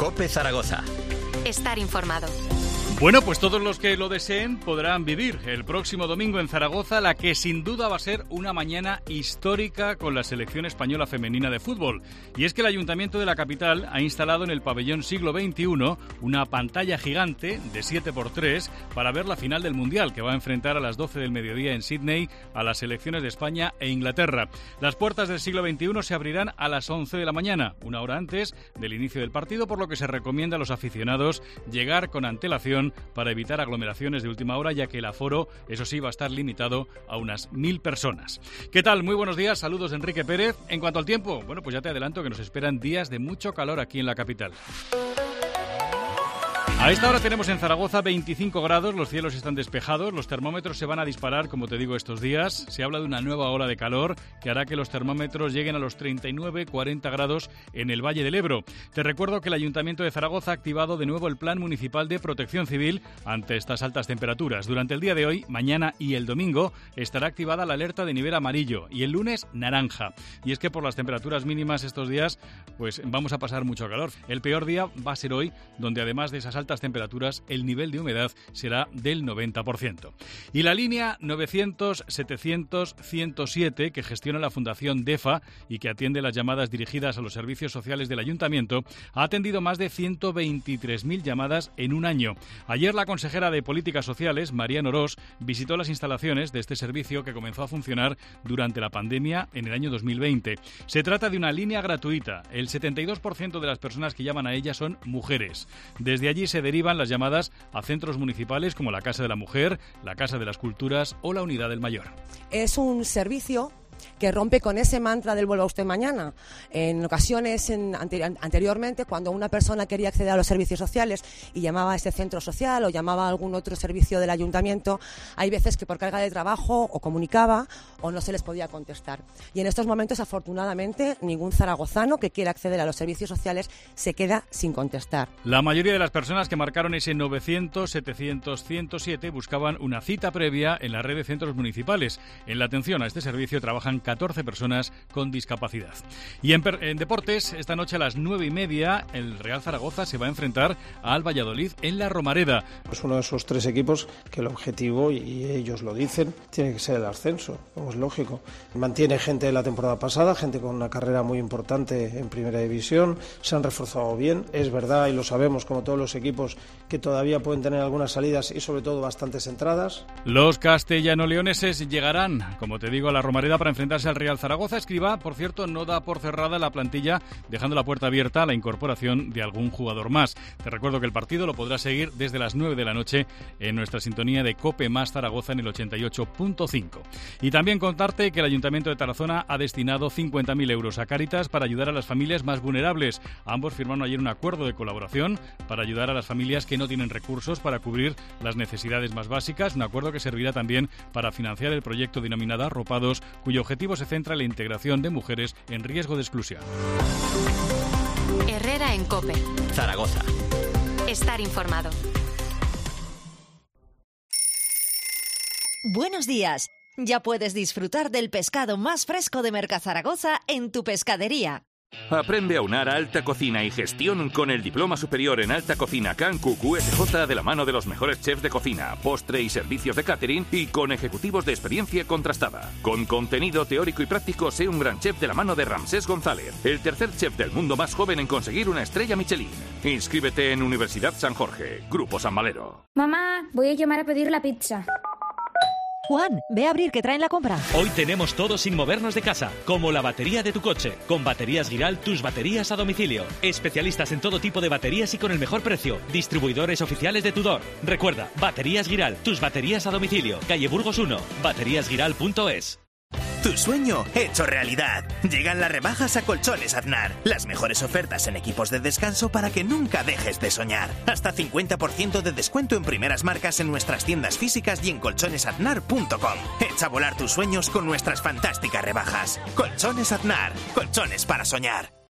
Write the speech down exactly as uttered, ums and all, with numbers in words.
COPE Zaragoza. Estar informado. Bueno, pues todos los que lo deseen podrán vivir el próximo domingo en Zaragoza la que sin duda va a ser una mañana histórica con la selección española femenina de fútbol. Y es que el Ayuntamiento de la capital ha instalado en el pabellón siglo veintiuno una pantalla gigante de siete por tres para ver la final del Mundial, que va a enfrentar a las doce del mediodía en Sydney a las selecciones de España e Inglaterra. Las puertas del siglo veintiuno se abrirán a las once de la mañana, una hora antes del inicio del partido, por lo que se recomienda a los aficionados llegar con antelación para evitar aglomeraciones de última hora, ya que el aforo, eso sí, va a estar limitado a unas mil personas. ¿Qué tal? Muy buenos días, saludos Enrique Pérez. En cuanto al tiempo, bueno, pues ya te adelanto que nos esperan días de mucho calor aquí en la capital. A esta hora tenemos en Zaragoza veinticinco grados, los cielos están despejados, los termómetros se van a disparar, como te digo, estos días. Se habla de una nueva ola de calor que hará que los termómetros lleguen a los treinta y nueve, cuarenta grados en el Valle del Ebro. Te recuerdo que el Ayuntamiento de Zaragoza ha activado de nuevo el Plan Municipal de Protección Civil ante estas altas temperaturas. Durante el día de hoy, mañana y el domingo estará activada la alerta de nivel amarillo y el lunes naranja. Y es que por las temperaturas mínimas estos días, pues vamos a pasar mucho calor. El peor día va a ser hoy, donde además de esas altas temperaturas, el nivel de humedad será del noventa por ciento. Y la línea novecientos, setecientos, ciento siete, que gestiona la Fundación DEFA y que atiende las llamadas dirigidas a los servicios sociales del Ayuntamiento, ha atendido más de ciento veintitrés mil llamadas en un año. Ayer la consejera de Políticas Sociales, Marian Orós, visitó las instalaciones de este servicio que comenzó a funcionar durante la pandemia en el año dos mil veinte. Se trata de una línea gratuita. El setenta y dos por ciento de las personas que llaman a ella son mujeres. Desde allí se derivan las llamadas a centros municipales como la Casa de la Mujer, la Casa de las Culturas o la Unidad del Mayor. Es un servicio que rompe con ese mantra del vuelva usted mañana. En ocasiones, en, anteri- anteriormente, cuando una persona quería acceder a los servicios sociales y llamaba a ese centro social o llamaba a algún otro servicio del ayuntamiento, hay veces que por carga de trabajo o comunicaba o no se les podía contestar. Y en estos momentos, afortunadamente, ningún zaragozano que quiera acceder a los servicios sociales se queda sin contestar. La mayoría de las personas que marcaron ese novecientos, setecientos, ciento siete buscaban una cita previa en la red de centros municipales. En la atención a este servicio trabajan catorce personas con discapacidad. Y en, per- en deportes, esta noche a las nueve y media, el Real Zaragoza se va a enfrentar al Valladolid en la Romareda. Es uno de esos tres equipos que el objetivo, y ellos lo dicen, tiene que ser el ascenso, como es lógico. Mantiene gente de la temporada pasada, gente con una carrera muy importante en Primera División, se han reforzado bien, es verdad, y lo sabemos, como todos los equipos, que todavía pueden tener algunas salidas y sobre todo bastantes entradas. Los castellano-leoneses llegarán, como te digo, a la Romareda para enfrentarse al Real Zaragoza. Escribá, por cierto, no da por cerrada la plantilla, dejando la puerta abierta a la incorporación de algún jugador más. Te recuerdo que el partido lo podrás seguir desde las nueve de la noche en nuestra sintonía de COPE más Zaragoza en el ochenta y ocho punto cinco. Y también contarte que el Ayuntamiento de Tarazona ha destinado cincuenta mil euros a Cáritas para ayudar a las familias más vulnerables. Ambos firmaron ayer un acuerdo de colaboración para ayudar a las familias que no tienen recursos para cubrir las necesidades más básicas, un acuerdo que servirá también para financiar el proyecto denominado Arropados, cuyo objetivo se centra en la integración de mujeres en riesgo de exclusión. Herrera en COPE. Zaragoza. Estar informado. Buenos días. Ya puedes disfrutar del pescado más fresco de Mercazaragoza en tu pescadería. Aprende a unar alta cocina y gestión con el Diploma Superior en Alta Cocina C A N Q Q S J de la mano de los mejores chefs de cocina, postre y servicios de catering y con ejecutivos de experiencia contrastada. Con contenido teórico y práctico, sé un gran chef de la mano de Ramsés González, el tercer chef del mundo más joven en conseguir una estrella Michelin. Inscríbete en Universidad San Jorge, Grupo San Valero. Mamá, voy a llamar a pedir la pizza. Juan, ve a abrir que traen la compra. Hoy tenemos todo sin movernos de casa, como la batería de tu coche. Con Baterías Giral, tus baterías a domicilio. Especialistas en todo tipo de baterías y con el mejor precio. Distribuidores oficiales de Tudor. Recuerda, Baterías Giral, tus baterías a domicilio. Calle Burgos uno, baterías giral punto es. Tu sueño hecho realidad. Llegan las rebajas a Colchones Aznar. Las mejores ofertas en equipos de descanso para que nunca dejes de soñar. Hasta cincuenta por ciento de descuento en primeras marcas en nuestras tiendas físicas y en colchones aznar punto com. Echa a volar tus sueños con nuestras fantásticas rebajas. Colchones Aznar. Colchones para soñar.